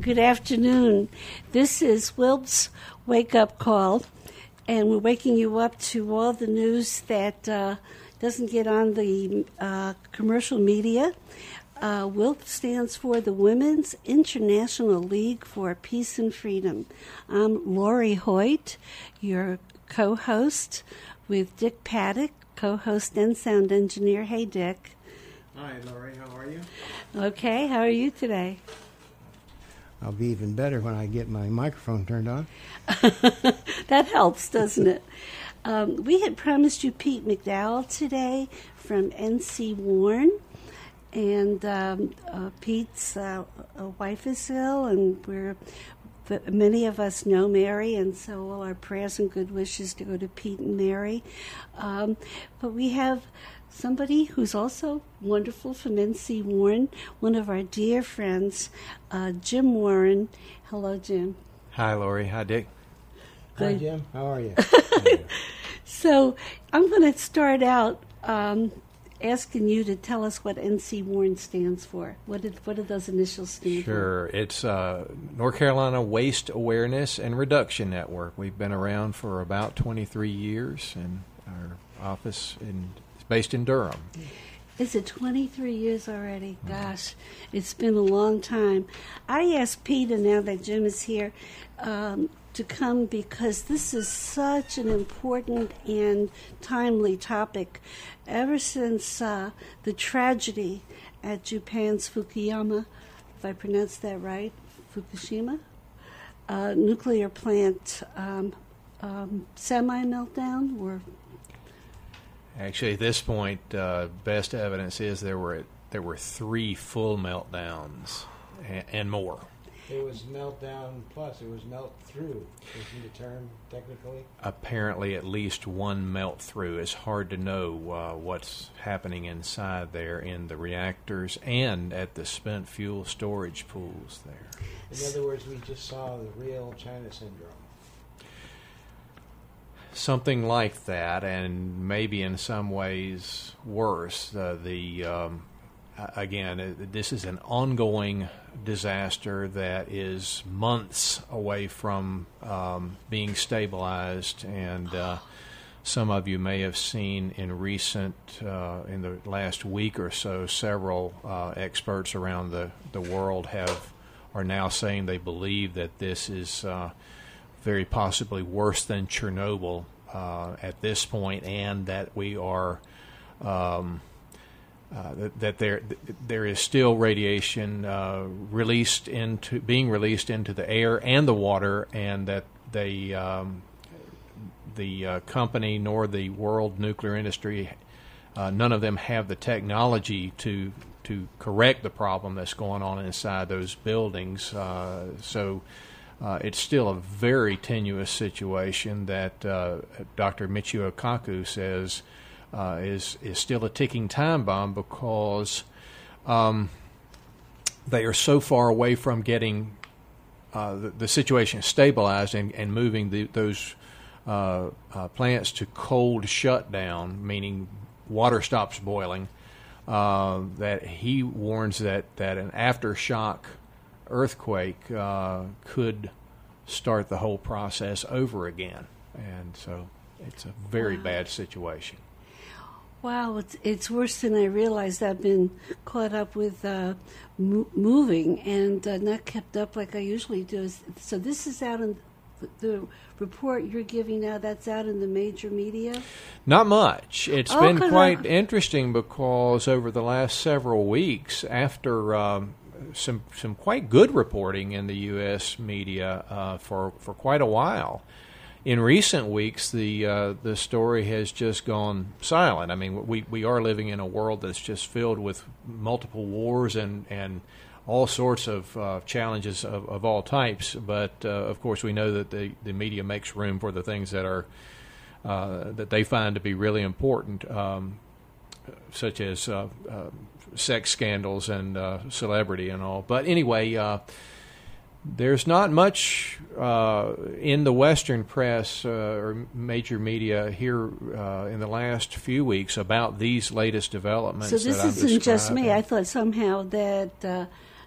Good afternoon. This is Wilb's wake-up call, and we're waking you up to all the news that doesn't get on the commercial media. WILP stands for the Women's International League for Peace and Freedom. I'm Lori Hoyt, your co-host with Dick Paddock, co-host and sound engineer. Hey, Dick. Hi, Lori. How are you? Okay. How are you today? I'll be even better when I get my microphone turned on. That helps, doesn't it? We had promised you Pete McDowell today from NC Warren. And Pete's wife is ill, and many of us know Mary, and so all our prayers and good wishes to go to Pete and Mary. But we have somebody who's also wonderful from NC Warren, one of our dear friends, Jim Warren. Hello, Jim. Hi, Lori. Hi, Dick. Hi, Jim. How are you? So I'm going to start out asking you to tell us what NC Warren stands for. What did those initials stand for? Sure. It's North Carolina Waste Awareness and Reduction Network. We've been around for about 23 years, and our office is based in Durham. Is it 23 years already? Gosh, it's been a long time. I asked Peter, now that Jim is here, to come because this is such an important and timely topic. Ever since the tragedy at Japan's Fukuyama, if I pronounced that right, Fukushima, nuclear plant semi-meltdown, or... Actually, at this point, best evidence is there were 3 full meltdowns and more. It was meltdown plus. It was melt through. Isn't the term technically? Apparently, at least one melt through. It's hard to know what's happening inside there in the reactors and at the spent fuel storage pools there. In other words, we just saw the real China syndrome. Something like that, and maybe in some ways worse. Again, this is an ongoing disaster that is months away from being stabilized, and some of you may have seen in the last week or so, several experts around the world are now saying they believe that this is very possibly worse than Chernobyl at this point, and that we are that there is still radiation being released into the air and the water, and that the company nor the world nuclear industry, none of them have the technology to correct the problem that's going on inside those buildings. So it's still a very tenuous situation that Dr. Michio Kaku says is still a ticking time bomb, because they are so far away from getting the situation stabilized and moving those plants to cold shutdown, meaning water stops boiling, that he warns that an aftershock earthquake could start the whole process over again. And so it's a very bad situation. Wow, it's worse than I realized. I've been caught up with moving and not kept up like I usually do. So this is out in the report you're giving now, that's out in the major media? Not much. It's been quite interesting, because over the last several weeks, after some quite good reporting in the U.S. media for quite a while, in recent weeks, the story has just gone silent. I mean, we are living in a world that's just filled with multiple wars and all sorts of challenges of all types. But of course, we know that the media makes room for the things that are that they find to be really important, such as sex scandals and celebrity and all. But anyway. There's not much in the Western press or major media here in the last few weeks about these latest developments. So this isn't just me. I thought somehow that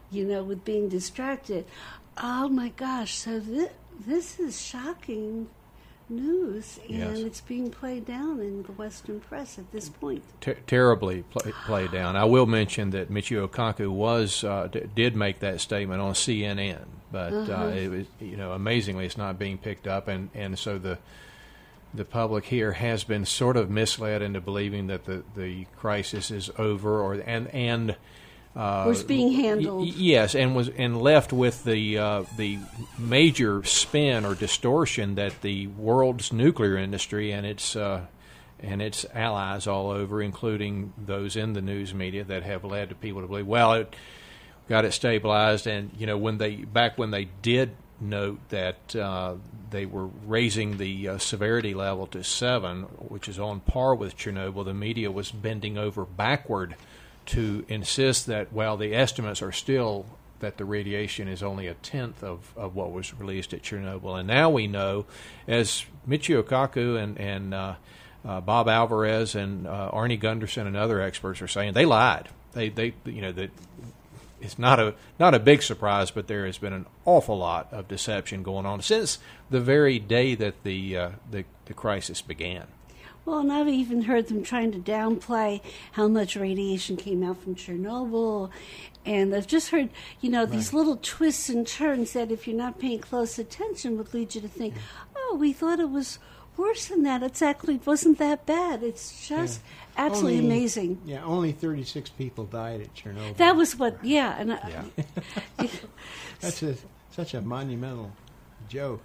with being distracted. Oh my gosh! So this is shocking news, and it's being played down in the Western press at this point. Terribly played down. I will mention that Michio Kaku did make that statement on CNN, but it was, amazingly, it's not being picked up, and so the public here has been sort of misled into believing that the crisis is over, or was being handled. Yes, and left with the major spin or distortion that the world's nuclear industry and its allies all over, including those in the news media, that have led to people to believe, well, it got it stabilized, and when they did note that they were raising the severity level to 7, which is on par with Chernobyl, the media was bending over backward to insist that, well, the estimates are still that the radiation is only a tenth of what was released at Chernobyl. And now we know, as Michio Kaku and Bob Alvarez and Arnie Gunderson and other experts are saying, they lied. They it's not a big surprise, but there has been an awful lot of deception going on since the very day that the crisis began. Well, and I've even heard them trying to downplay how much radiation came out from Chernobyl. And I've just heard, these little twists and turns that if you're not paying close attention would lead you to think, oh, we thought it was worse than that. It wasn't that bad. It's just absolutely amazing. Yeah, only 36 people died at Chernobyl. That was what, and that's such a monumental joke.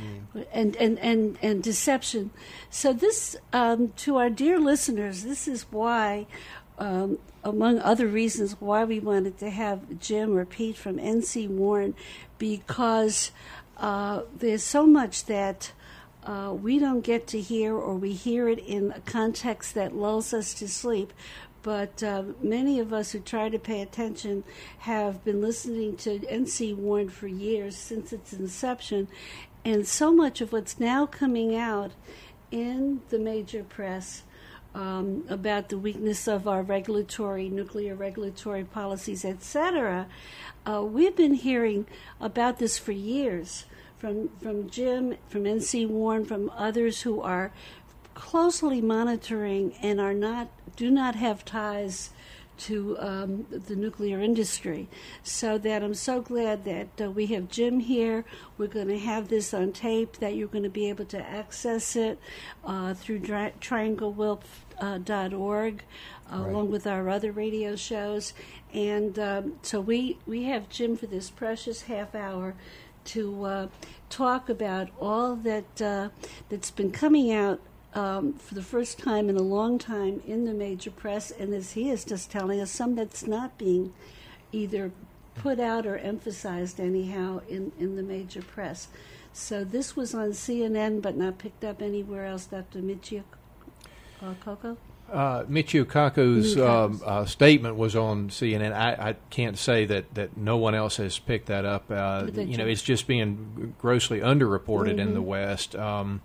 And deception. So this, to our dear listeners, this is why, among other reasons, why we wanted to have Jim or Pete from NC Warren, because there's so much that we don't get to hear, or we hear it in a context that lulls us to sleep. But many of us who try to pay attention have been listening to NC Warren for years, since its inception. And so much of what's now coming out in the major press about the weakness of our nuclear regulatory policies, etc., we've been hearing about this for years from Jim, from NC Warren, from others who are closely monitoring and do not have ties to the nuclear industry. So that I'm so glad that we have Jim here. We're going to have this on tape, that you're going to be able to access it through trianglewilf.org, along with our other radio shows. And so we have Jim for this precious half hour to talk about all that's been coming out for the first time in a long time in the major press, and as he is just telling us, some that's not being either put out or emphasized anyhow in the major press. So this was on CNN but not picked up anywhere else, Dr. Michio Kaku? Michio Kaku's statement was on CNN. I can't say that no one else has picked that up. It's just being grossly underreported in the West.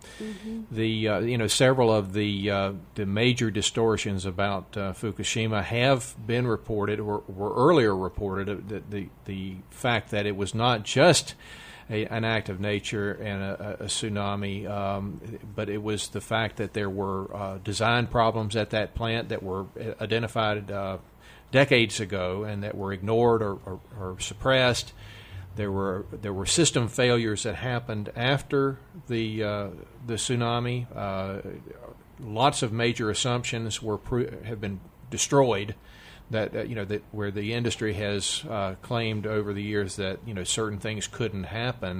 Several of the major distortions about Fukushima have been reported, or were earlier reported. The fact that it was not just an act of nature and a tsunami, but it was the fact that there were design problems at that plant that were identified decades ago and that were ignored or suppressed. There were system failures that happened after the tsunami. Lots of major assumptions have been destroyed. That where the industry has claimed over the years that certain things couldn't happen,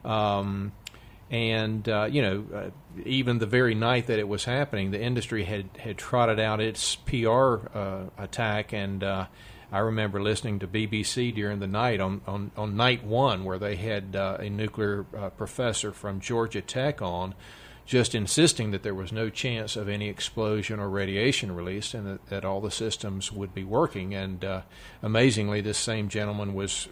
even the very night that it was happening, the industry had trotted out its PR attack, and I remember listening to BBC during the night on night one, where they had a nuclear professor from Georgia Tech on, just insisting that there was no chance of any explosion or radiation release, and that all the systems would be working. And amazingly, this same gentleman was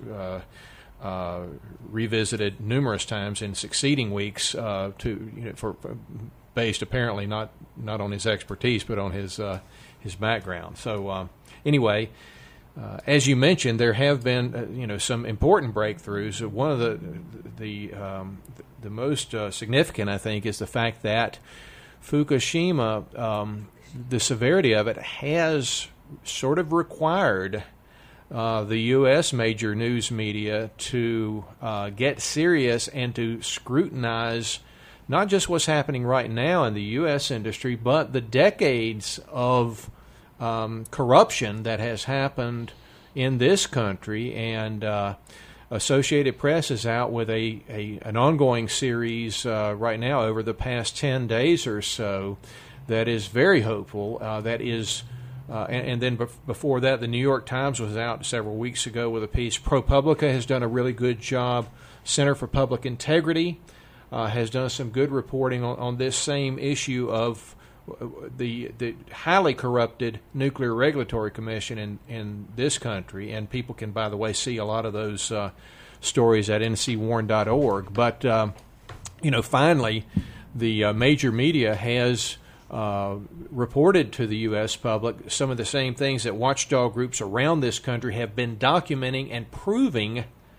revisited numerous times in succeeding weeks based apparently not on his expertise but on his background. So anyway, as you mentioned, there have been some important breakthroughs. One of the most significant, I think, is the fact that Fukushima, the severity of it has sort of required the U.S. major news media to get serious and to scrutinize not just what's happening right now in the U.S. industry, but the decades of corruption that has happened in this country. And Associated Press is out with an ongoing series right now over the past 10 days or so that is very hopeful. And then before that, the New York Times was out several weeks ago with a piece. ProPublica has done a really good job. Center for Public Integrity has done some good reporting on this same issue of the highly corrupted Nuclear Regulatory Commission in this country. And people can, by the way, see a lot of those stories at ncwarn.org. But, finally, the major media has reported to the U.S. public some of the same things that watchdog groups around this country have been documenting and proving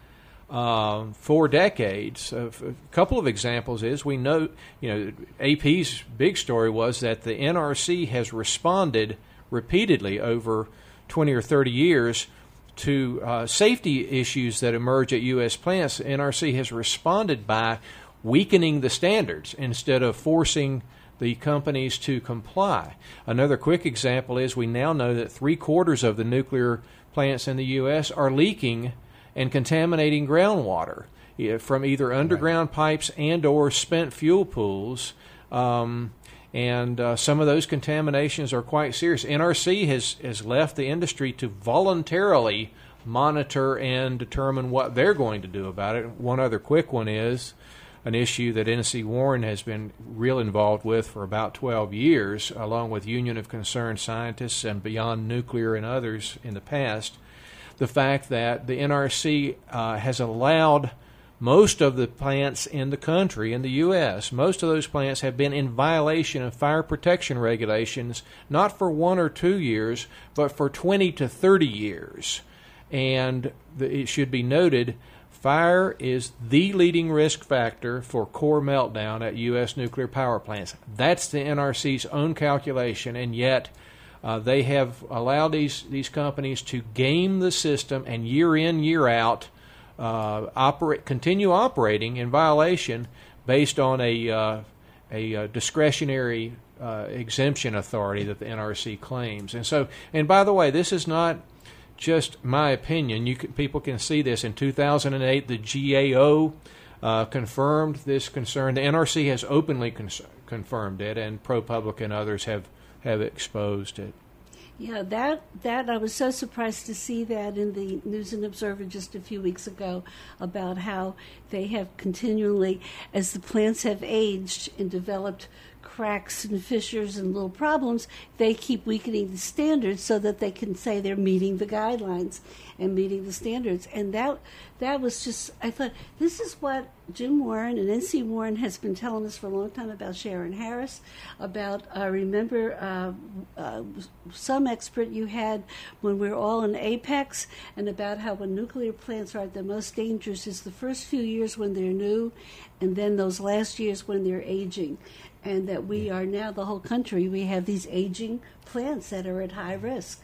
for decades. A couple of examples is we know, AP's big story was that the NRC has responded repeatedly over 20 or 30 years to safety issues that emerge at U.S. plants. The NRC has responded by weakening the standards instead of forcing the companies to comply. Another quick example is we now know that 3/4 of the nuclear plants in the U.S. are leaking and contaminating groundwater from either underground pipes and or spent fuel pools. And some of those contaminations are quite serious. NRC has left the industry to voluntarily monitor and determine what they're going to do about it. One other quick one is an issue that NC Warren has been real involved with for about 12 years, along with Union of Concerned Scientists and Beyond Nuclear and others in the past. The fact that the NRC has allowed most of the plants in the country, in the U.S., most of those plants have been in violation of fire protection regulations, not for 1 or 2 years, but for 20 to 30 years. And it should be noted, fire is the leading risk factor for core meltdown at U.S. nuclear power plants. That's the NRC's own calculation, and yet they have allowed these companies to game the system and year in, year out continue operating in violation based on a discretionary exemption authority that the NRC claims. And by the way, this is not just my opinion. People can see this. In 2008, the GAO confirmed this concern. The NRC has openly confirmed it, and ProPublica and others have exposed it. Yeah, that I was so surprised to see that in the News and Observer just a few weeks ago about how they have continually, as the plants have aged and developed cracks and fissures and little problems, they keep weakening the standards so that they can say they're meeting the guidelines and meeting the standards. And that was just, I thought, this is what Jim Warren and N.C. Warren has been telling us for a long time about Sharon Harris, about, remember, some expert you had when we were all in Apex, and about how when nuclear plants are the most dangerous is the first few years when they're new, and then those last years when they're aging. And that we are now, the whole country, we have these aging plants that are at high risk.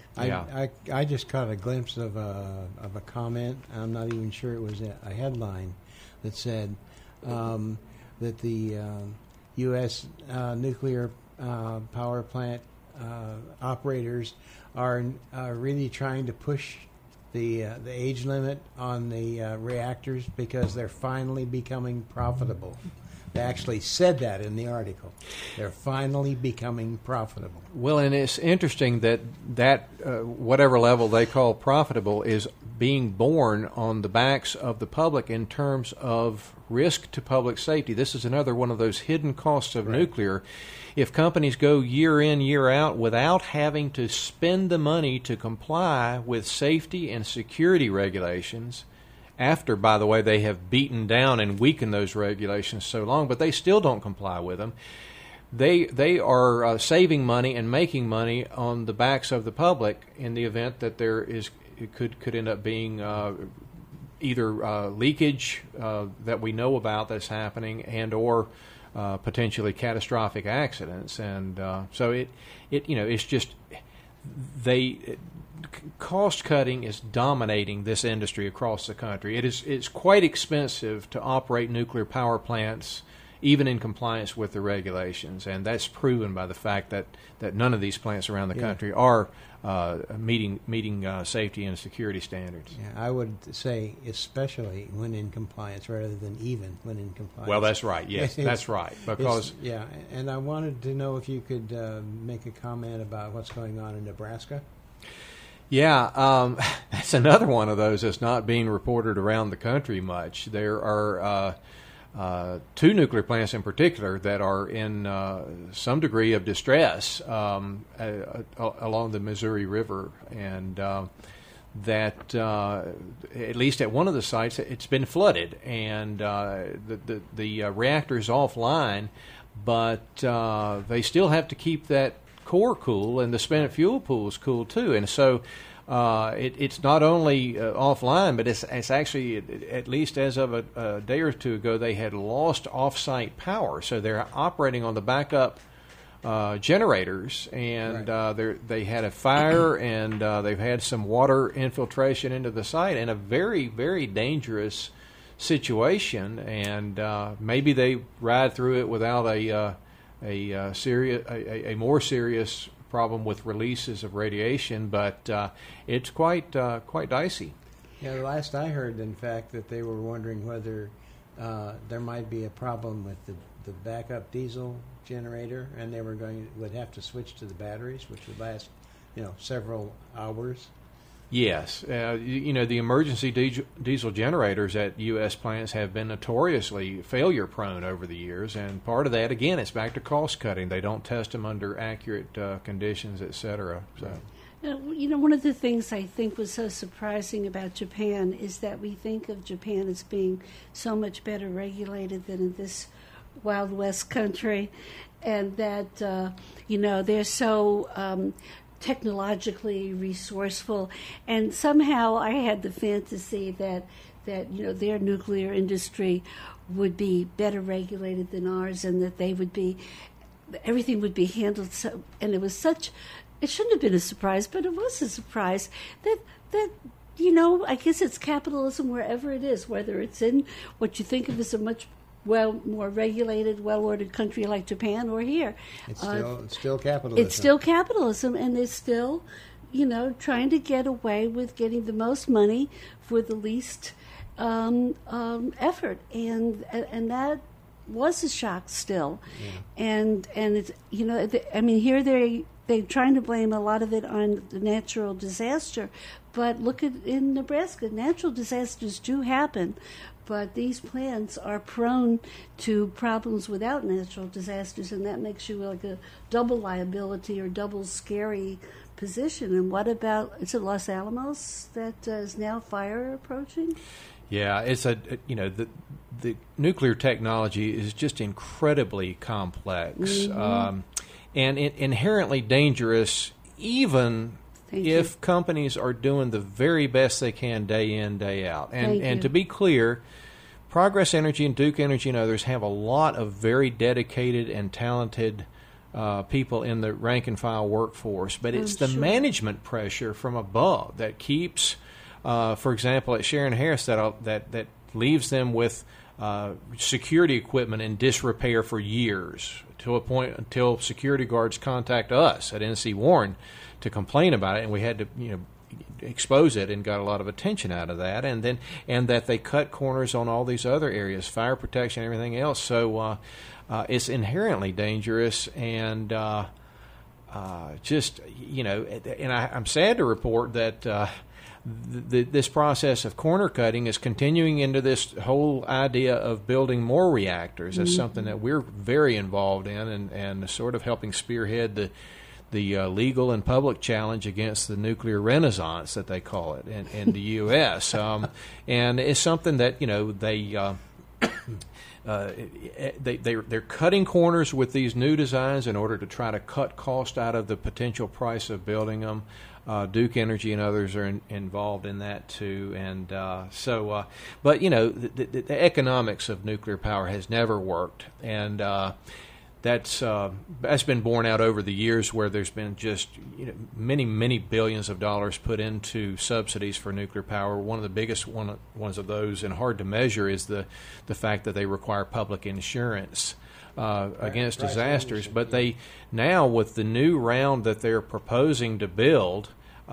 I just caught a glimpse of a comment. I'm not even sure it was a headline that said that the U.S. Nuclear power plant operators are really trying to push the age limit on the reactors because they're finally becoming profitable. They actually said that in the article. They're finally becoming profitable. Well, and it's interesting that whatever level they call profitable is being borne on the backs of the public in terms of risk to public safety. This is another one of those hidden costs of nuclear. If companies go year in, year out without having to spend the money to comply with safety and security regulations, after, by the way, they have beaten down and weakened those regulations so long, but they still don't comply with them, they are saving money and making money on the backs of the public in the event that there is it could end up being either leakage that we know about that's happening, and or potentially catastrophic accidents. And so it's just cost cutting is dominating this industry across the country. It's quite expensive to operate nuclear power plants, even in compliance with the regulations, and that's proven by the fact that none of these plants around the country are meeting safety and security standards. Yeah, I would say especially when in compliance rather than even when in compliance. Well, that's right. Yes, that's right. Because and I wanted to know if you could make a comment about what's going on in Nebraska. Yeah, that's another one of those that's not being reported around the country much. There are 2 nuclear plants in particular that are in some degree of distress along the Missouri River, and that at least at one of the sites it's been flooded, and the reactor's offline, but they still have to keep that core cool, and the spent fuel pool is cool too, and so it's not only offline, but it's actually, at least as of a day or two ago, they had lost off-site power, so they're operating on the backup generators, and they had a fire, and they've had some water infiltration into the site, and a very, very dangerous situation, and maybe they ride through it without a more serious problem with releases of radiation, but it's quite dicey. Yeah, the last I heard, in fact, that they were wondering whether there might be a problem with the backup diesel generator, and they would have to switch to the batteries, which would last, several hours. Yes, the emergency diesel generators at U.S. plants have been notoriously failure-prone over the years, and part of that, again, it's back to cost cutting. They don't test them under accurate conditions, et cetera. So. One of the things I think was so surprising about Japan is that we think of Japan as being so much better regulated than in this Wild West country, and that, they're so technologically resourceful, and somehow I had the fantasy that their nuclear industry would be better regulated than ours, and that everything would be handled so. And it shouldn't have been a surprise, but it was a surprise that I guess it's capitalism wherever it is, whether it's in what you think of as a much more regulated, well-ordered country like Japan, or here. It's still capitalism. It's still capitalism, and they're still, trying to get away with getting the most money for the least effort, and that was a shock still. Yeah. And it's here they're trying to blame a lot of it on the natural disaster, but look in Nebraska, natural disasters do happen. But these plants are prone to problems without natural disasters, and that makes you like a double liability or double scary position. And what about, is it Los Alamos that is now fire approaching? Yeah, it's the nuclear technology is just incredibly complex, and inherently dangerous, even if companies are doing the very best they can day in, day out. And to be clear, Progress Energy and Duke Energy and others have a lot of very dedicated and talented people in the rank and file workforce, but it's the management pressure from above that keeps, for example, at Sharon Harris, that leaves them with security equipment in disrepair for years, to a point until security guards contact us at NC Warren to complain about it, and we had to expose it and got a lot of attention out of that, and that they cut corners on all these other areas, fire protection, everything else. So it's inherently dangerous, and I'm sad to report that this process of corner cutting is continuing into this whole idea of building more reactors. That's something that we're very involved in, and sort of helping spearhead the legal and public challenge against the nuclear renaissance that they call it in the U.S. And it's something that they're cutting corners with these new designs in order to try to cut cost out of the potential price of building them. Duke Energy and others are involved in that too, and but the economics of nuclear power has never worked, and that's been borne out over the years, where there's been just many billions of dollars put into subsidies for nuclear power. One of the biggest ones of those, and hard to measure, is the fact that they require public insurance against disasters. But they now, with the new round that they're proposing to build,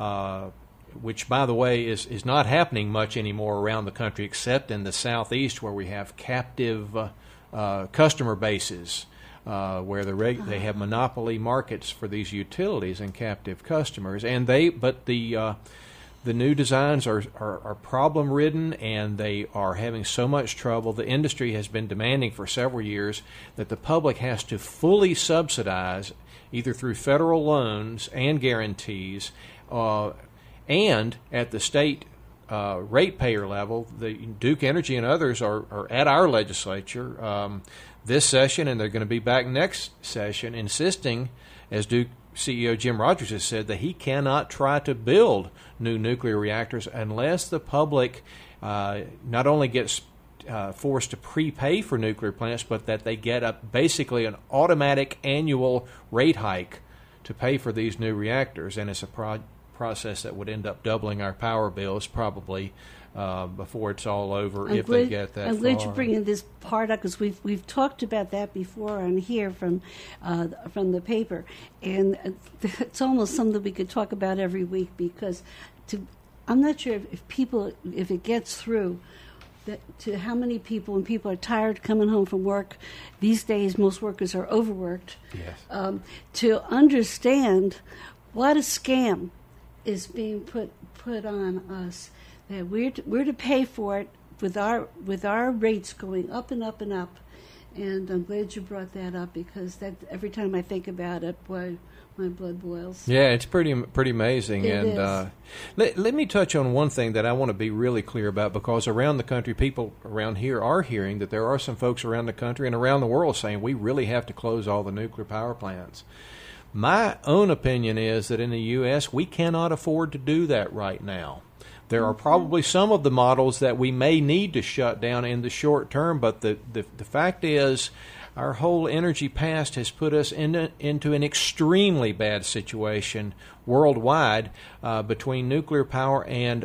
which, by the way, is not happening much anymore around the country, except in the southeast, where we have captive customer bases, where they have monopoly markets for these utilities and captive customers. And the new designs are problem ridden, and they are having so much trouble. The industry has been demanding for several years that the public has to fully subsidize, either through federal loans and guarantees, and at the state ratepayer level. The Duke Energy and others are at our legislature this session, and they're going to be back next session, insisting, as Duke CEO Jim Rogers has said, that he cannot try to build new nuclear reactors unless the public not only gets forced to prepay for nuclear plants, but that they get basically an automatic annual rate hike to pay for these new reactors. And it's a process that would end up doubling our power bills probably before it's all over, they get that far. I'm glad you're bringing this part up, because we've talked about that before on here from the paper, and it's almost something we could talk about every week, because I'm not sure if it gets through to how many people, when people are tired coming home from work these days, most workers are overworked. Yes. To understand what a scam is being put on us, that we're to pay for it with our rates going up and up and up. And I'm glad you brought that up, because that every time I think about it, boy, my blood boils. Yeah, it's pretty amazing. It and is. Let me touch on one thing that I want to be really clear about, because around the country, people around here are hearing that there are some folks around the country and around the world saying we really have to close all the nuclear power plants. My own opinion is that in the U.S., we cannot afford to do that right now. There are probably some of the models that we may need to shut down in the short term, but the fact is our whole energy past has put us into an extremely bad situation worldwide between nuclear power and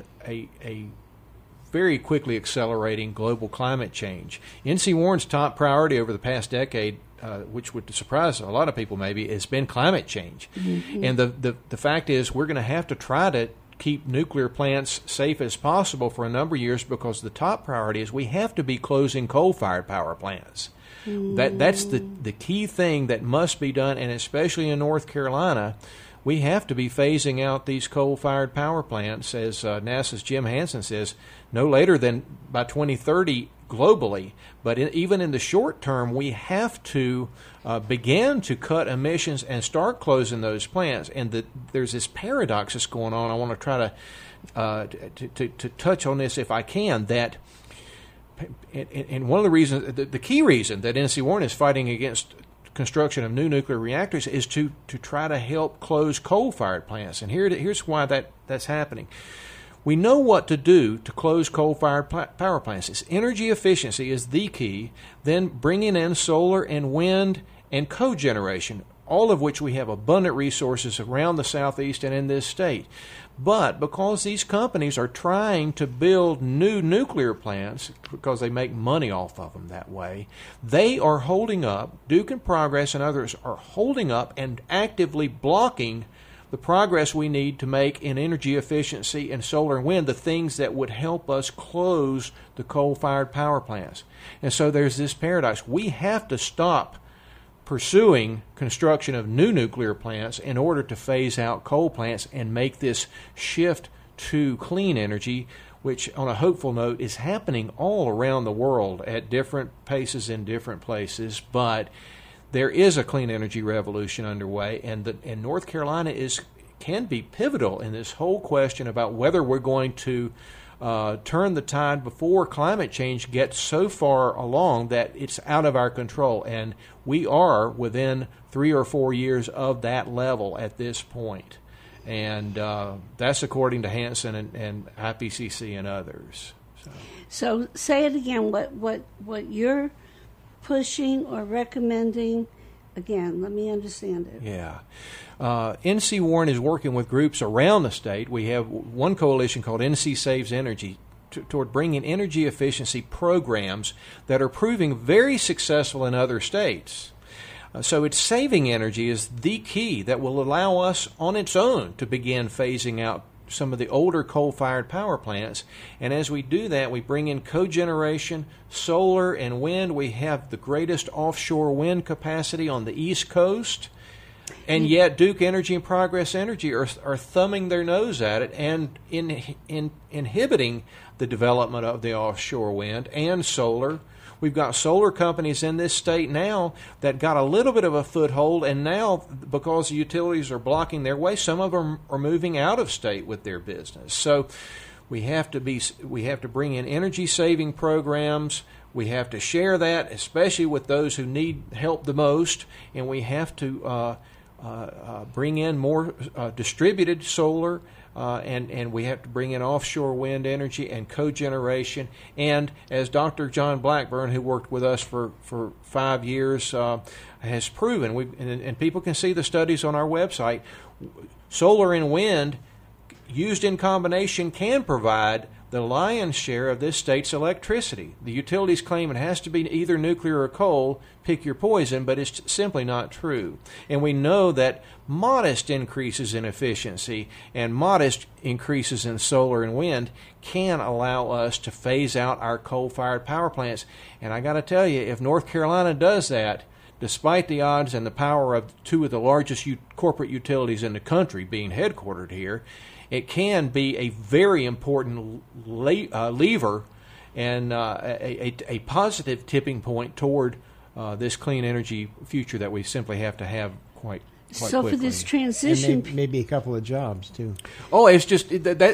a very quickly accelerating global climate change. N.C. Warren's top priority over the past decade, which would surprise a lot of people maybe, has been climate change. Mm-hmm. And the fact is we're going to have to try to keep nuclear plants safe as possible for a number of years, because the top priority is we have to be closing coal-fired power plants. That's the key thing that must be done, and especially in North Carolina, we have to be phasing out these coal-fired power plants, as NASA's Jim Hansen says, no later than by 2030 globally. But even in the short term, we have to begin to cut emissions and start closing those plants. And there's this paradox that's going on. I want to try to touch on this if I can, that and one of the reasons, the key reason that N.C. Warren is fighting against construction of new nuclear reactors is to try to help close coal-fired plants. And here's why that's happening. We know what to do to close coal-fired power plants. It's energy efficiency is the key, then bringing in solar and wind and cogeneration, all of which we have abundant resources around the Southeast and in this state. But because these companies are trying to build new nuclear plants, because they make money off of them that way, they are holding up, Duke and Progress and others are holding up and actively blocking the progress we need to make in energy efficiency and solar and wind, the things that would help us close the coal-fired power plants. And so there's this paradox. We have to stop pursuing construction of new nuclear plants in order to phase out coal plants and make this shift to clean energy, which, on a hopeful note, is happening all around the world at different paces in different places. But there is a clean energy revolution underway, and North Carolina can be pivotal in this whole question about whether we're going to turn the tide before climate change gets so far along that it's out of our control. And we are within 3 or 4 years of that level at this point. And that's according to Hansen and IPCC and others. So say it again, what you're pushing or recommending. Again, let me understand it. Yeah. NC Warren is working with groups around the state. We have one coalition called NC Saves Energy toward bringing energy efficiency programs that are proving very successful in other states. So it's saving energy is the key that will allow us on its own to begin phasing out some of the older coal-fired power plants. And as we do that, we bring in cogeneration, solar, and wind. We have the greatest offshore wind capacity on the East Coast. And yet Duke Energy and Progress Energy are thumbing their nose at it and inhibiting the development of the offshore wind and solar. We've got solar companies in this state now that got a little bit of a foothold, and now because the utilities are blocking their way, some of them are moving out of state with their business. So we have to bring in energy saving programs. We have to share that, especially with those who need help the most, and we have to bring in more distributed solar. And we have to bring in offshore wind energy and cogeneration. And as Dr. John Blackburn, who worked with us for 5 years, has proven, and people can see the studies on our website, solar and wind used in combination can provide the lion's share of this state's electricity. The utilities claim it has to be either nuclear or coal, pick your poison, but it's simply not true. And we know that modest increases in efficiency and modest increases in solar and wind can allow us to phase out our coal-fired power plants. And I got to tell you, if North Carolina does that, despite the odds and the power of two of the largest corporate utilities in the country being headquartered here, it can be a very important lever and a positive tipping point toward this clean energy future that we simply have to have quite so quickly. For this transition, and maybe a couple of jobs too. Oh, it's just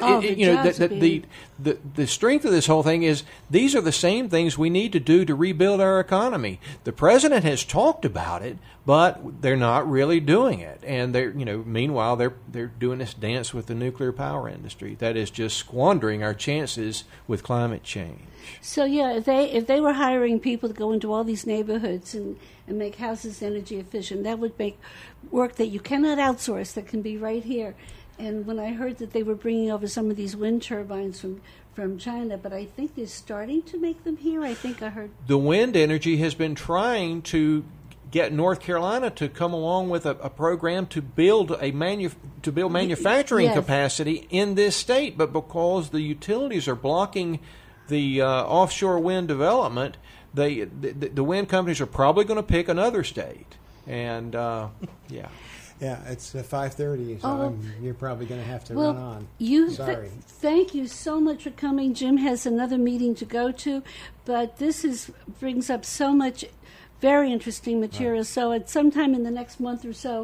the strength of this whole thing is these are the same things we need to do to rebuild our economy. The president has talked about it, but they're not really doing it. And meanwhile they're doing this dance with the nuclear power industry. That is just squandering our chances with climate change. So yeah, if they were hiring people to go into all these neighborhoods and make houses energy efficient, that would make work that you cannot outsource, that can be right here. And when I heard that they were bringing over some of these wind turbines from China, but I think they're starting to make them here. I think I heard the wind energy has been trying to get North Carolina to come along with a program to build manufacturing capacity in this state, but because the utilities are blocking the offshore wind development, the wind companies are probably going to pick another state. And yeah. Yeah, it's 5:30, so you're probably going to have to run on. Sorry. Thank you so much for coming. Jim has another meeting to go to, but this brings up so much very interesting material. Right. So at some time in the next month or so,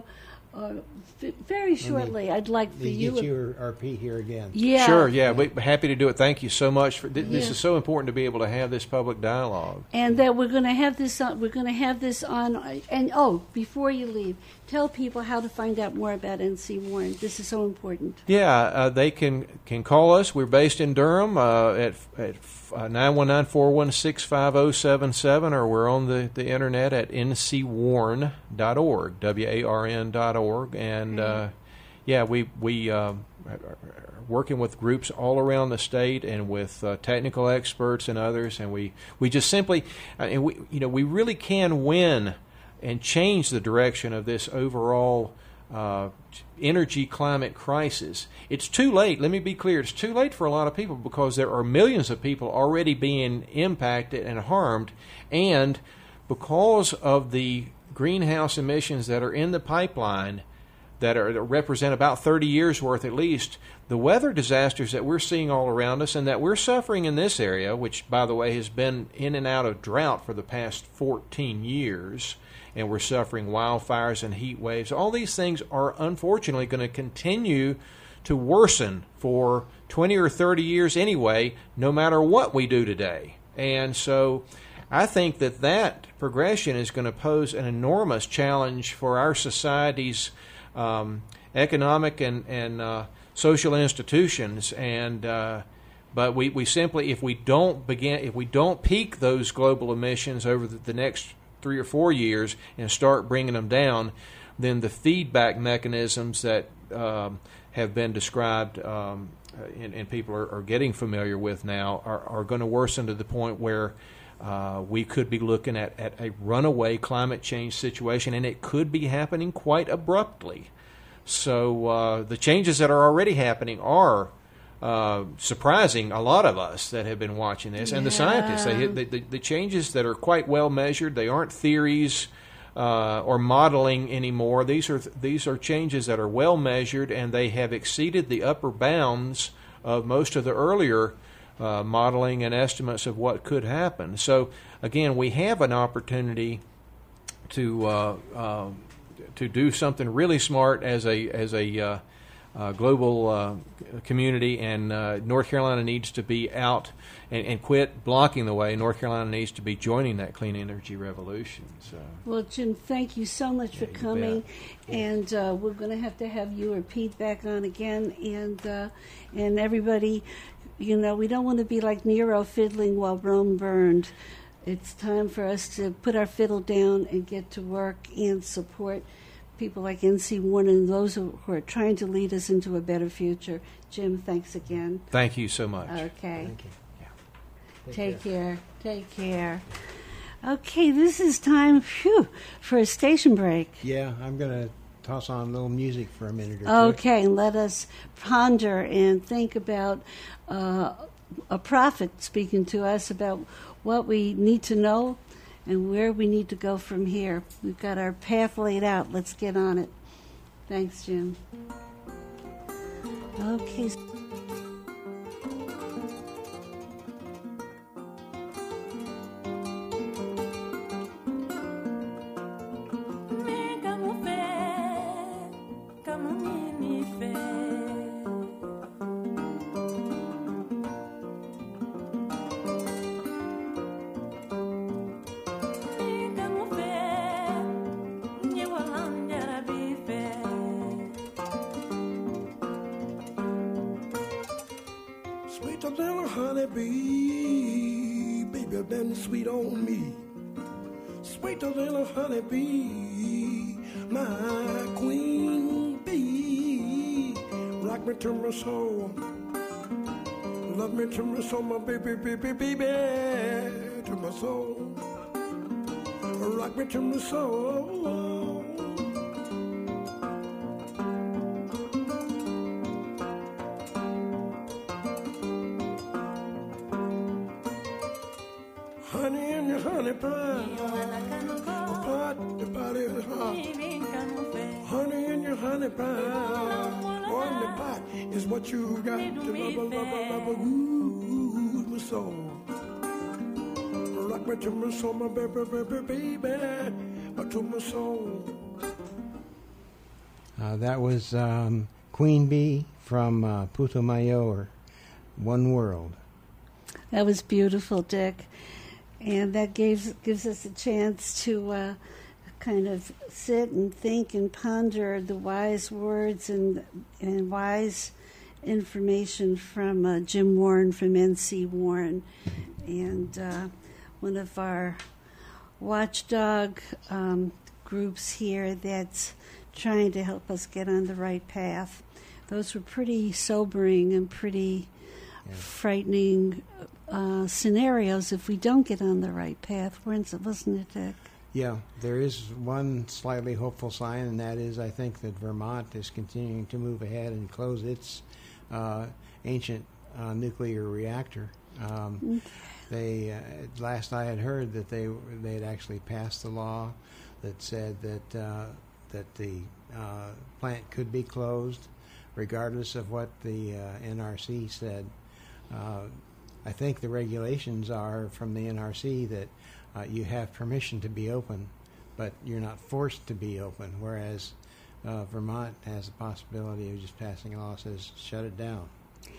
very shortly, I'd like for you. Get your RP here again. Yeah. Sure, yeah. We're happy to do it. Thank you so much. This is so important to be able to have this public dialogue. And that we're going to have this on. We're going to have this on. And before you leave, tell people how to find out more about NC Warren. This is so important. Yeah, they can call us. We're based in Durham at 919-416-5077, or we're on the internet at ncwarn.org, WARN.org. And we are working with groups all around the state and with technical experts and others, and we just simply we really can win and change the direction of this overall energy climate crisis. It's too late. Let me be clear. It's too late for a lot of people because there are millions of people already being impacted and harmed, and because of the greenhouse emissions that are in the pipeline that represent about 30 years worth at least, the weather disasters that we're seeing all around us and that we're suffering in this area, which, by the way, has been in and out of drought for the past 14 years, and we're suffering wildfires and heat waves. All these things are unfortunately going to continue to worsen for 20 or 30 years anyway, no matter what we do today. And so I think that progression is going to pose an enormous challenge for our society's economic and social institutions. And but we simply, if we don't peak those global emissions over the next 3 or 4 years and start bringing them down, then the feedback mechanisms that have been described and people are getting familiar with now are going to worsen to the point where we could be looking at a runaway climate change situation, and it could be happening quite abruptly. So the changes that are already happening are surprising a lot of us that have been watching this, and the scientists. The changes that are quite well measured. They aren't theories or modeling anymore. These are changes that are well measured, and they have exceeded the upper bounds of most of the earlier modeling and estimates of what could happen. So again, we have an opportunity to do something really smart as a global community, and North Carolina needs to be out and quit blocking the way. North Carolina needs to be joining that clean energy revolution. So. Well, Jim, thank you so much for coming, and we're going to have you or Pete back on again, and everybody, we don't want to be like Nero fiddling while Rome burned. It's time for us to put our fiddle down and get to work and support people like NC Warren and those who are trying to lead us into a better future. Jim, thanks again. Thank you so much. Okay. Thank you. Yeah. Take care. Take care. Okay, this is time for a station break. Yeah, I'm going to toss on a little music for a minute or two. Okay, and let us ponder and think about a prophet speaking to us about what we need to know and where we need to go from here. We've got our path laid out. Let's get on it. Thanks, Jim. Okay. Sweet a little honeybee, baby, been sweet on me. Sweet a little honeybee, my queen bee. Rock me to my soul, love me to my soul, my baby, baby, baby, to my soul. Rock me to my soul. Honey in your honey pie, the pot is hot. Honey in your honey pie, on the pot is what you got to love, ooh, my soul. Rock me to my soul, my baby, baby, baby, to my soul. That was Queen Bee from Putumayo, or One World. That was beautiful, Dick. And that gives us a chance to kind of sit and think and ponder the wise words and wise information from Jim Warren from NC Warren, and one of our watchdog groups here that's trying to help us get on the right path. Those were pretty sobering and pretty frightening scenarios if we don't get on the right path. Wasn't it, Dick? Yeah, there is one slightly hopeful sign, and that is I think that Vermont is continuing to move ahead and close its ancient nuclear reactor. They last I had heard that they had actually passed the law that said that the plant could be closed regardless of what the NRC said. I think the regulations are from the NRC that you have permission to be open, but you're not forced to be open, whereas Vermont has the possibility of just passing a law that says shut it down.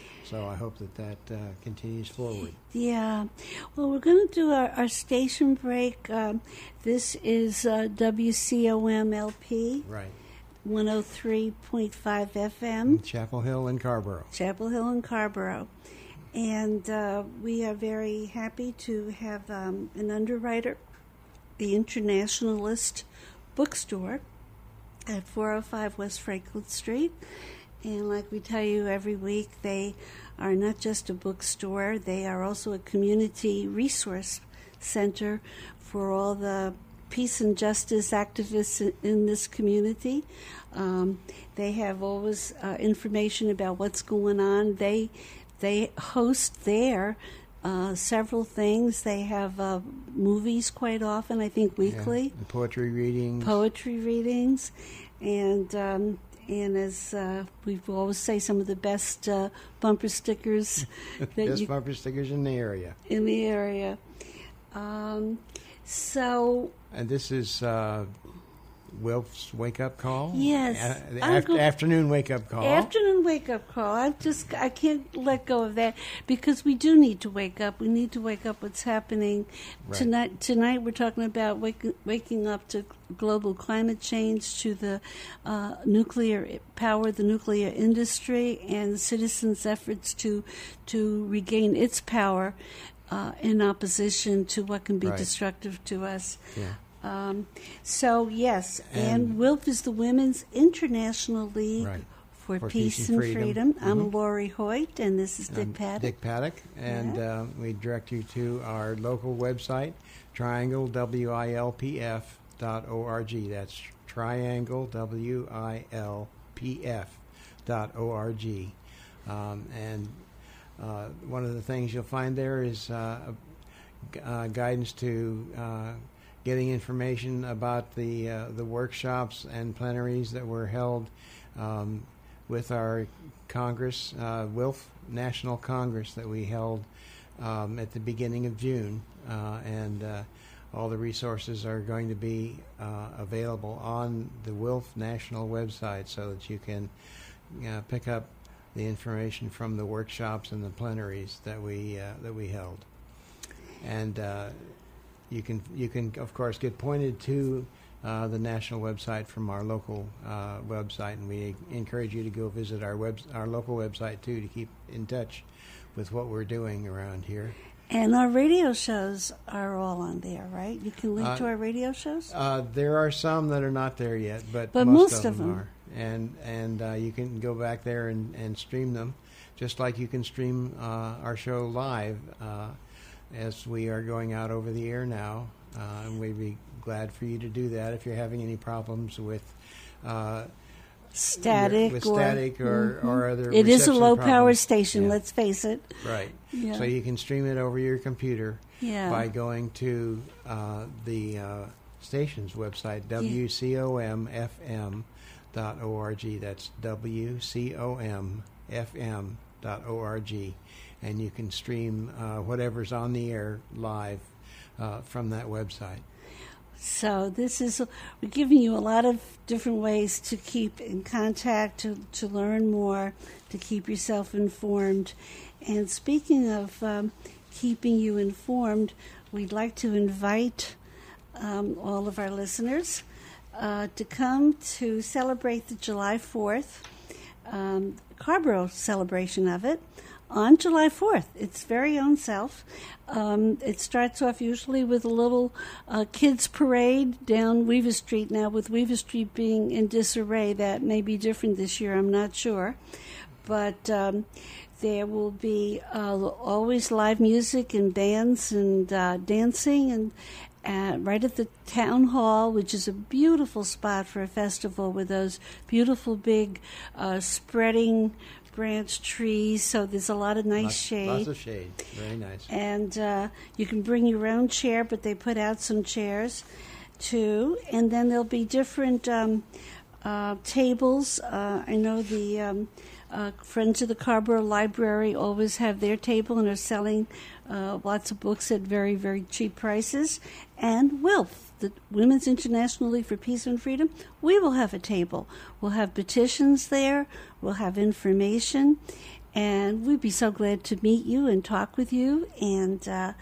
So I hope that continues forward. Yeah. Well, we're going to do our station break. This is WCOM LP. Right. 103.5 FM. Chapel Hill and Carrboro. Chapel Hill and Carrboro. And we are very happy to have an underwriter, the Internationalist Bookstore at 405 West Franklin Street. And like we tell you every week, they are not just a bookstore, they are also a community resource center for all the peace and justice activists in this community. They have always information about what's going on. They host there several things. They have movies quite often, I think weekly. And poetry readings. And as we always say, some of the best bumper stickers. Bumper stickers in the area. And this is Wilf's wake-up call? Yes. Afternoon wake-up call. Afternoon wake-up call. I can't let go of that because we do need to wake up. We need to wake up what's happening. Right. Tonight we're talking about waking up to global climate change, to the nuclear power, the nuclear industry, and citizens' efforts to regain its power in opposition to what can be destructive to us. Yeah. So, yes, and WILF is the Women's International League for Peace and Freedom. Mm-hmm. I'm Lori Hoyt, and this is Dick Paddock. Dick Paddock, and we direct you to our local website, trianglewilpf.org. That's trianglewilpf.org. And one of the things you'll find there is guidance to getting information about the workshops and plenaries that were held with our Congress, WILF National Congress, that we held at the beginning of June, and all the resources are going to be available on the WILF National website, so that you can pick up the information from the workshops and the plenaries that we held, and you can of course get pointed to the national website from our local website, and we encourage you to go visit our local website too, to keep in touch with what we're doing around here. And our radio shows are all on there, right? You can link to our radio shows? There are some that are not there yet, but most of them are. And you can go back there and stream them, just like you can stream our show live as we are going out over the air now. And we'd be glad for you to do that if you're having any problems with static or other. It is a low problems. Power station, let's face it. Right. Yeah. So you can stream it over your computer by going to the station's website, WCOMFM.org. That's WCOMFM.org. And you can stream whatever's on the air live from that website. So we're giving you a lot of different ways to keep in contact, to learn more, to keep yourself informed. And speaking of keeping you informed, we'd like to invite all of our listeners to come to celebrate the July 4th, Carrboro celebration of it, on July 4th, its very own self. It starts off usually with a little kids' parade down Weaver Street. Now, with Weaver Street being in disarray, that may be different this year, I'm not sure. But there will be always live music and bands and dancing, and right at the town hall, which is a beautiful spot for a festival with those beautiful big spreading branch trees, so there's a lot of nice shade. Lots of shade. Very nice. And you can bring your own chair, but they put out some chairs too. And then there'll be different tables. I know the Friends of the Carrboro Library always have their table and are selling lots of books at very, very cheap prices. And WILF, the Women's International League for Peace and Freedom, we will have a table. We'll have petitions there. We'll have information. And we'd be so glad to meet you and talk with you, and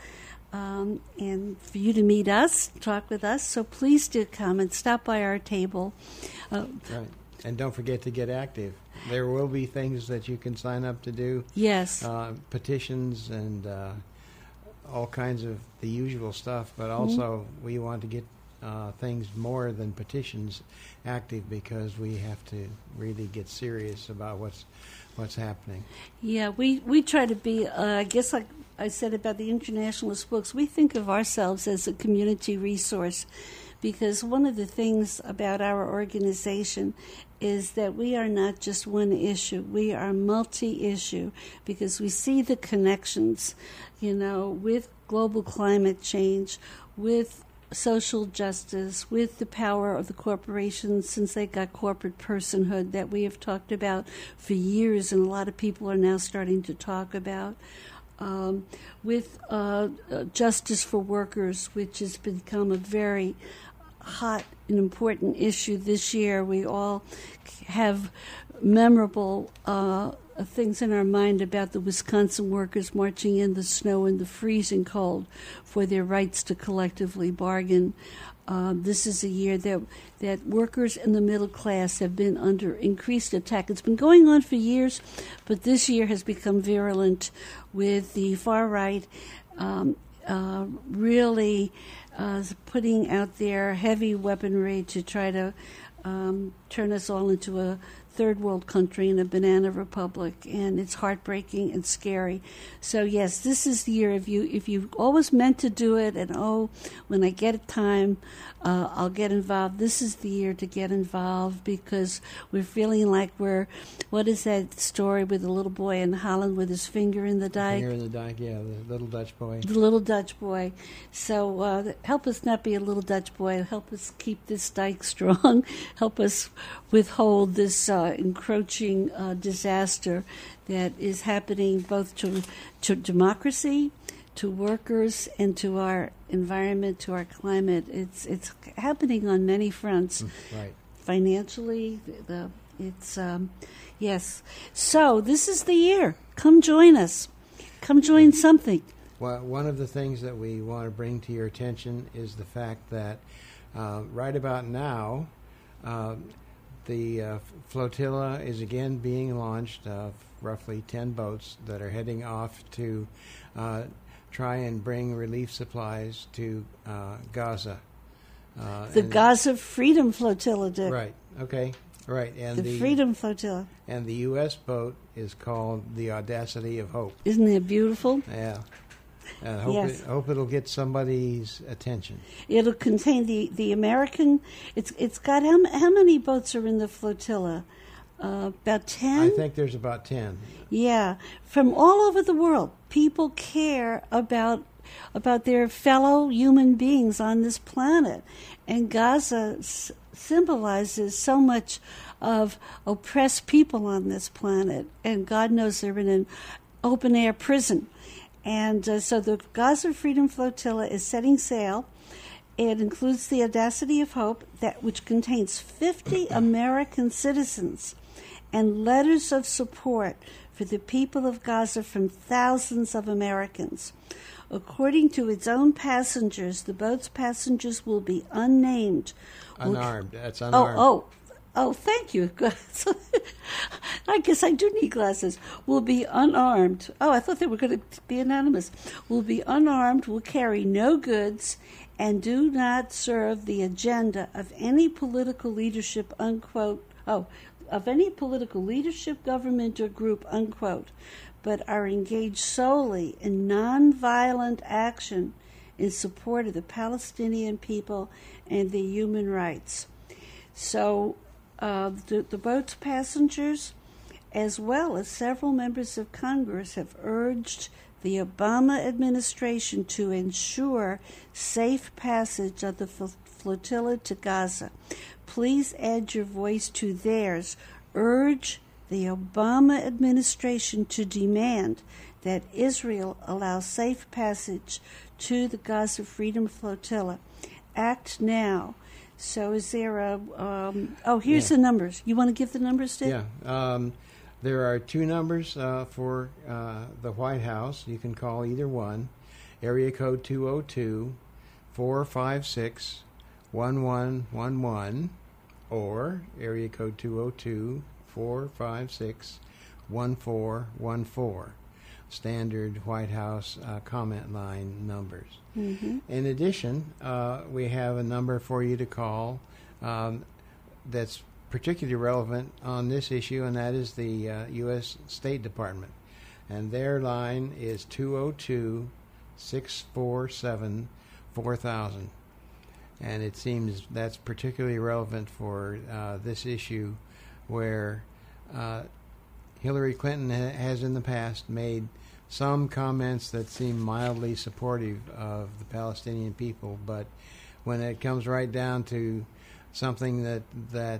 for you to meet us, talk with us. So please do come and stop by our table. Right. And don't forget to get active. There will be things that you can sign up to do. Yes. Petitions and all kinds of the usual stuff. But also we want to get things more than petitions active, because we have to really get serious about what's happening. Yeah, we try to be, I guess like I said about the Internationalist books, we think of ourselves as a community resource, because one of the things about our organization is that we are not just one issue. We are multi-issue, because we see the connections, with global climate change, with social justice, with the power of the corporations, since they got corporate personhood that we have talked about for years, and a lot of people are now starting to talk about. With justice for workers, which has become a very hot and important issue this year. We all have memorable things in our mind about the Wisconsin workers marching in the snow and the freezing cold for their rights to collectively bargain. This is a year that workers in the middle class have been under increased attack. It's been going on for years, but this year has become virulent with the far right really putting out their heavy weaponry to try to turn us all into a third world country and a banana republic, and it's heartbreaking and scary. So yes, this is the year. If you always meant to do it, and when I get time, I'll get involved. This is the year to get involved, because we're feeling like what is that story with the little boy in Holland with his finger in the dike? Finger in the dike, yeah, the little Dutch boy. The little Dutch boy. So help us not be a little Dutch boy. Help us keep this dike strong. Help us withhold this encroaching disaster that is happening both to democracy, to workers, and to our environment, to our climate. It's happening on many fronts. Right. Financially, yes. So this is the year. Come join us. Come join something. Well, one of the things that we want to bring to your attention is the fact that right about now, the flotilla is again being launched, roughly 10 boats that are heading off to try and bring relief supplies to Gaza. The Gaza Freedom Flotilla, Dick. Right, okay, right. And the Freedom Flotilla. And the U.S. boat is called the Audacity of Hope. Isn't that beautiful? Yeah. And hope it'll get somebody's attention. It'll contain the American. It's got how many boats are in the flotilla? About 10? I think there's about 10. Yeah, from all over the world, people care about their fellow human beings on this planet, and Gaza symbolizes so much of oppressed people on this planet, and God knows they're in an open air prison. And so the Gaza Freedom Flotilla is setting sail. It includes the Audacity of Hope, which contains 50 American citizens and letters of support for the people of Gaza from thousands of Americans. According to its own passengers, the boat's passengers will be unnamed. Unarmed. That's unarmed. Oh, thank you. I guess I do need glasses. Will be unarmed. Oh, I thought they were going to be anonymous. Will be unarmed, will carry no goods, and do not serve the agenda of any political leadership, unquote. Of any political leadership, government, or group, unquote, but are engaged solely in nonviolent action in support of the Palestinian people and their human rights. So the boat's passengers, as well as several members of Congress, have urged the Obama administration to ensure safe passage of the flotilla to Gaza. Please add your voice to theirs. Urge the Obama administration to demand that Israel allow safe passage to the Gaza Freedom Flotilla. Act now. So is there a... here's the numbers. You want to give the numbers, Dick? Yeah. There are two numbers for the White House. You can call either one. Area code 202-456-1111 or area code 202-456-1414. Standard White House comment line numbers. Mm-hmm. In addition, we have a number for you to call that's particularly relevant on this issue, and that is the U.S. State Department. And their line is 202-647-4000. And it seems that's particularly relevant for this issue where Hillary Clinton has in the past made some comments that seem mildly supportive of the Palestinian people, but when it comes right down to something that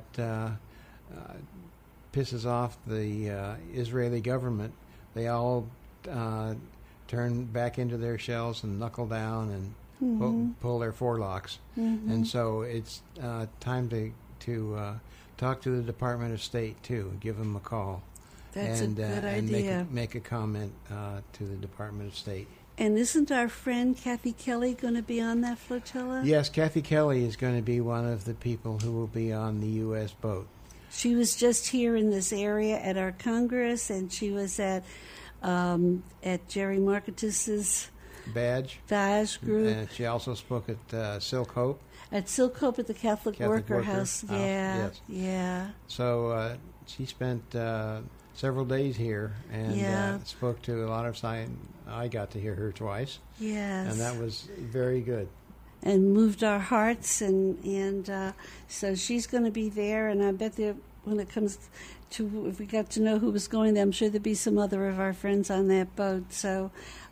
pisses off the Israeli government, they all turn back into their shells and knuckle down and pull their forelocks. Mm-hmm. And so it's time to talk to the Department of State too. Give them a call. That's a good idea. And make a comment to the Department of State. And isn't our friend Kathy Kelly going to be on that flotilla? Yes, Kathy Kelly is going to be one of the people who will be on the U.S. boat. She was just here in this area at our Congress, and she was at Jerry Marketis's badge group. And she also spoke at Silk Hope. At Silk Hope at the Catholic Worker House. Yeah, yes. Yeah. So she spent several days here and spoke to a lot of science. I got to hear her twice. Yes. And that was very good. And moved our hearts, and so she's going to be there, and I bet when it comes to, if we got to know who was going there, I'm sure there'd be some other of our friends on that boat. So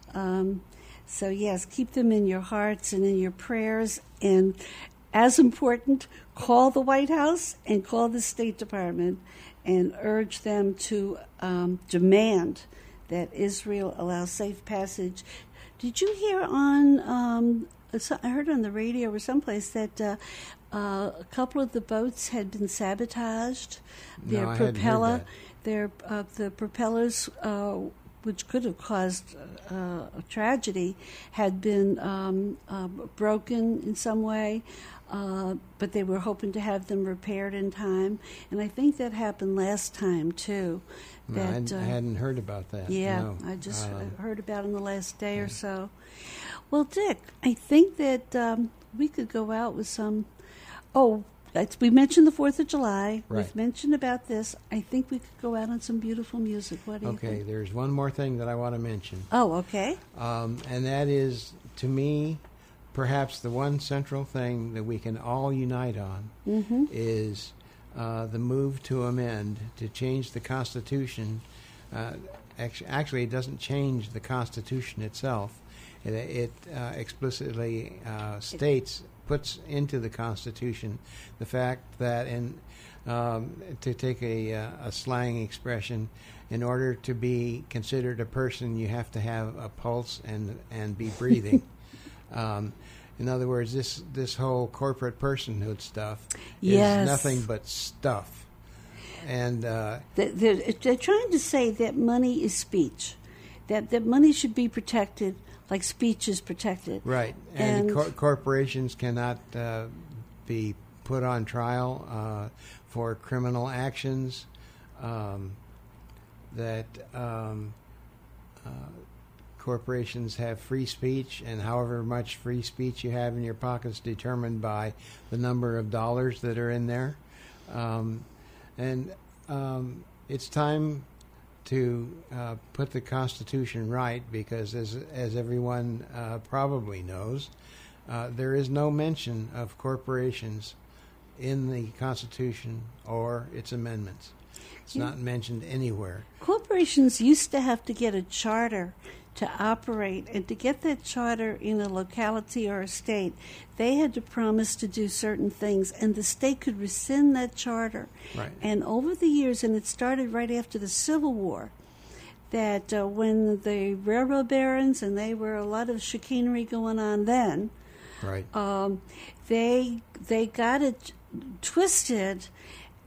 yes, keep them in your hearts and in your prayers, and as important, call the White House and call the State Department and urge them to demand that Israel allow safe passage. Did you hear on, I heard on the radio or someplace that a couple of the boats had been sabotaged. Their propeller, the propellers, which could have caused a tragedy, had been broken in some way. But they were hoping to have them repaired in time. And I think that happened last time, too. No, I hadn't heard about that. Yeah, no. I just heard about it in the last day or so. Well, Dick, I think that we could go out with some... we mentioned the 4th of July. Right. We've mentioned about this. I think we could go out on some beautiful music. What do you think? Okay, there's one more thing that I want to mention. Oh, okay. And that is, to me, perhaps the one central thing that we can all unite on is the move to amend, to change the Constitution. Actually, it doesn't change the Constitution itself. It explicitly puts into the Constitution the fact that, to take a slang expression, in order to be considered a person, you have to have a pulse and be breathing. In other words, this whole corporate personhood stuff is nothing but stuff. And they're trying to say that money is speech, that money should be protected like speech is protected. Right. And corporations cannot be put on trial for criminal actions. Corporations have free speech, and however much free speech you have in your pockets determined by the number of dollars that are in there. It's time to put the Constitution right, because as everyone probably knows, there is no mention of corporations in the Constitution or its amendments. It's not mentioned anywhere. Corporations used to have to get a charter to operate, and to get that charter in a locality or a state, they had to promise to do certain things, and the state could rescind that charter. Right. And over the years, and it started right after the Civil War, that when the railroad barons, and they were a lot of chicanery going on then, right. They got it twisted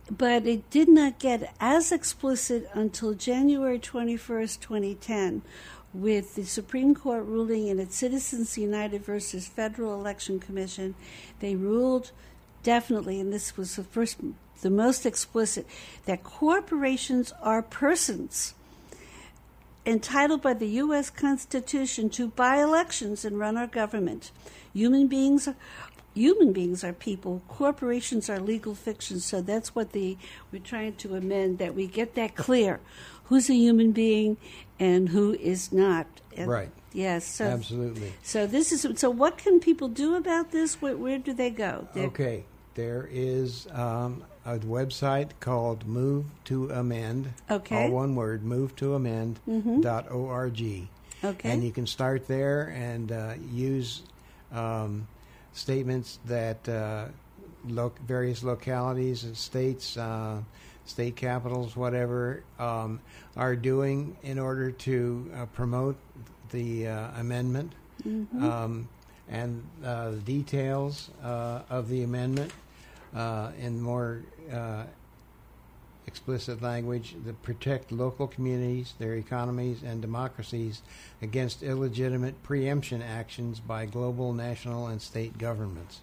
but it did not get as explicit until January 21st, 2010, with the Supreme Court ruling in its Citizens United versus Federal Election Commission. They ruled definitely, and this was the most explicit, that corporations are persons entitled by the U.S. Constitution to buy elections and run our government. Human beings are people. Corporations are legal fictions. So that's what we're trying to amend, that we get that clear. Who's a human being and who is not. Right. Yes. So, absolutely. So what can people do about this? Where do they go? Okay. There is a website called Move to Amend. Okay. All one word, movetoamend.org. Okay. And you can start there and use statements that various localities and states, state capitals, whatever, are doing in order to promote the amendment. Mm-hmm. And the details of the amendment in more explicit language that protect local communities, their economies, and democracies against illegitimate preemption actions by global, national, and state governments.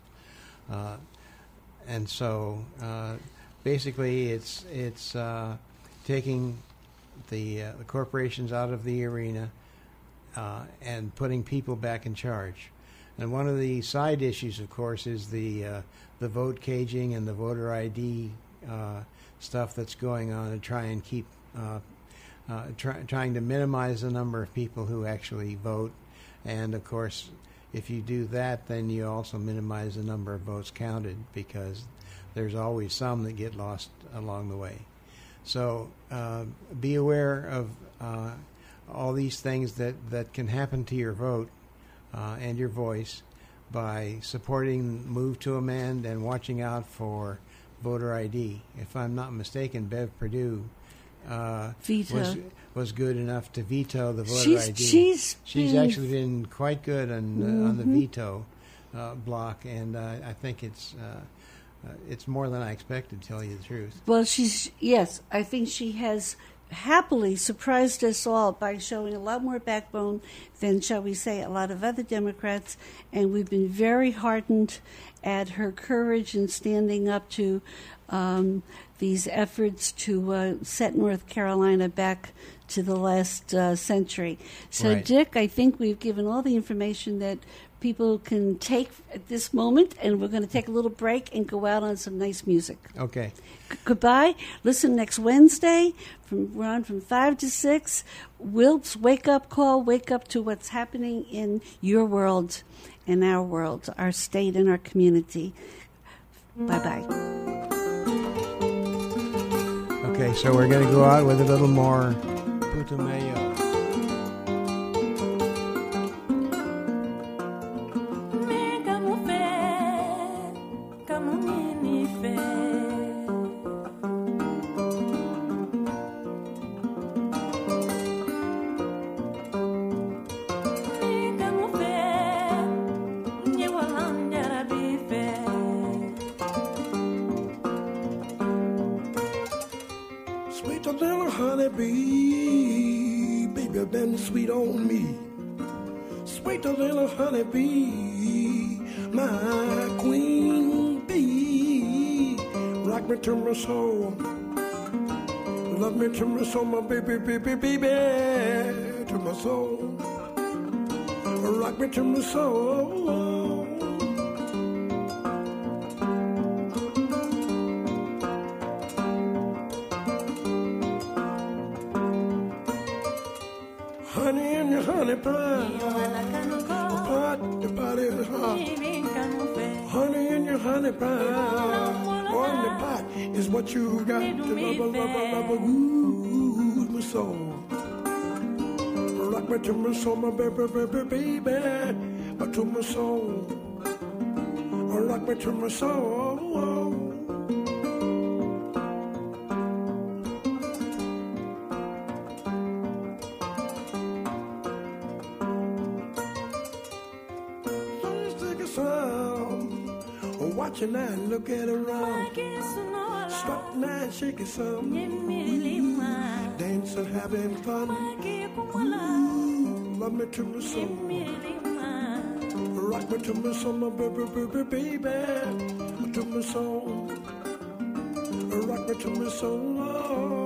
And so basically it's taking the corporations out of the arena and putting people back in charge. And one of the side issues, of course, is the vote caging and the voter ID stuff that's going on to try and keep trying to minimize the number of people who actually vote. And of course, if you do that, then you also minimize the number of votes counted, because there's always some that get lost along the way. So be aware of all these things that can happen to your vote and your voice by supporting Move to Amend and watching out for voter ID. If I'm not mistaken, Bev Perdue was good enough to veto the voter ID. She's actually been quite good on the veto block, and I think it's more than I expected, to tell you the truth. Well, I think she has happily surprised us all by showing a lot more backbone than, shall we say, a lot of other Democrats, and we've been very heartened at her courage in standing up to these efforts to set North Carolina back to the last century. So, right. Dick, I think we've given all the information that people can take at this moment, and we're going to take a little break and go out on some nice music. Okay. Goodbye. Listen next Wednesday. We're on from 5 to 6. Wilt's wake-up call. Wake up to what's happening in your world, in our world, our state, and our community. Bye-bye. Okay, so we're going to go out with a little more Putumayo. Honeybee, baby, been sweet on me. Sweet a little honeybee, my queen bee. Rock me to my soul, love me to my soul, my baby, baby, baby, to my soul. Rock me to my soul. Honey in your honey pie, pot the body is hot. Honey in your honey pie, on the pot is what you got to love, ooh, my soul. Rock me to my soul, my baby, baby, baby, but to my soul. Rock me to my soul. Watching that, look at around. strutting and shaking some, dancing, having fun. Love me to my soul, rock me to my soul, my baby, to my soul, rock me to my soul.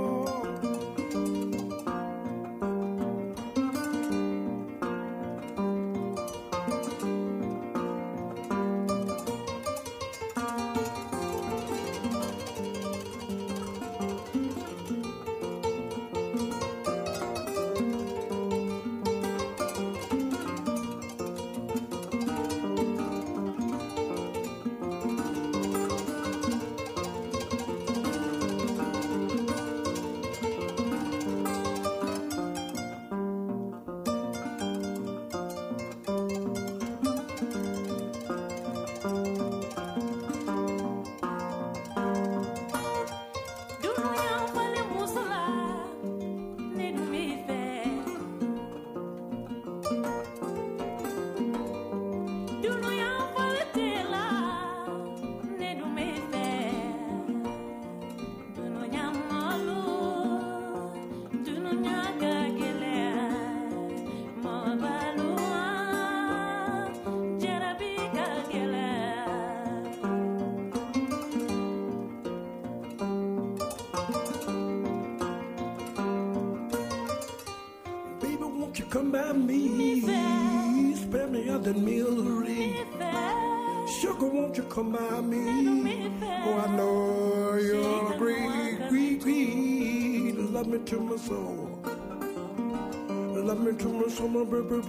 Come by me, spare me of that mealery. Sugar, won't you come by me? Oh, I know you're agree. Love me to my soul. Love me to my soul, my baby,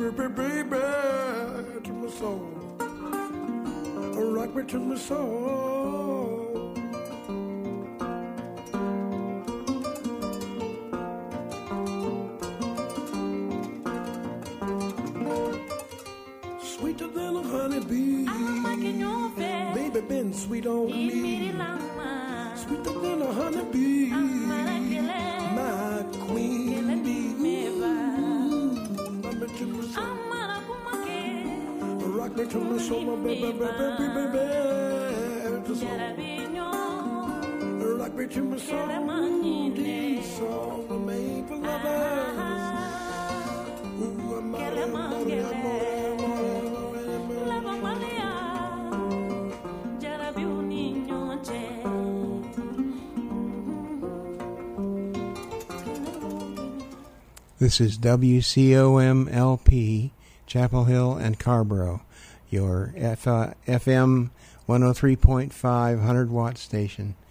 to my soul. Rock me to my soul. Sweeter than a honeybee, baby, been sweet on me. Sweeter than a honeybee, my queen bee. Love me to my soul, rock me to my soul, my baby, to soul. Rock me to my soul, these songs are made for lovers. Ooh, I'm This is WCOM-LP, Chapel Hill and Carborough, your FM 103.5 100-watt station.